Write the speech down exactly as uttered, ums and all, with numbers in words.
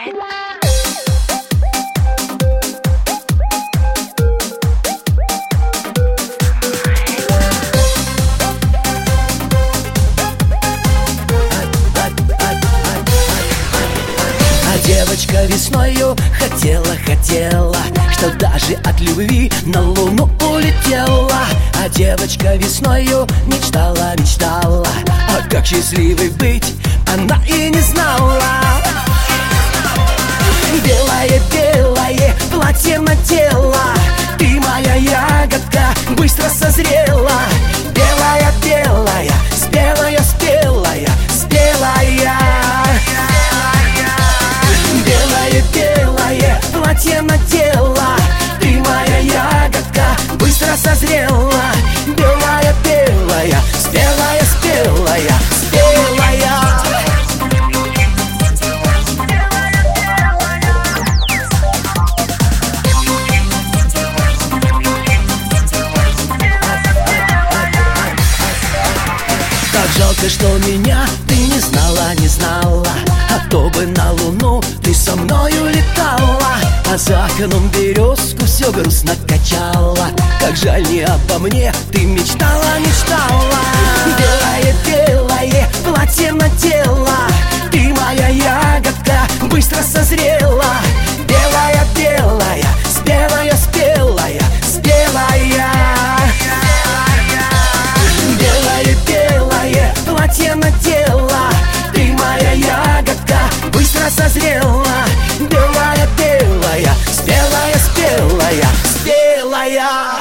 Девочка весною хотела, хотела, что даже от любви на луну улетела. А девочка весною мечтала, мечтала, а как счастливой быть она и не знала. Белое, белое платье надела, ты моя ягодка быстро созрела. Белая, белая, спелая, спелая, спелая. Белое, белое платье надела, ты моя ягодка быстро созрела. Белая, белая, спелая, спелая, спелая. Так жалко, что меня ты не знала, не знала, а то бы на луну ты со мною летала. А за окном березку все грустно качала. Как жаль, не обо мне ты мечтала, мечтала. Белое, белое платье надела, ты моя ягодка быстро созрела. Белая, белая, спелая, спелая, спелая. Белое, белое платье надела, ты моя ягодка быстро созрела. Белая, белая, спелая, спелая, спелая.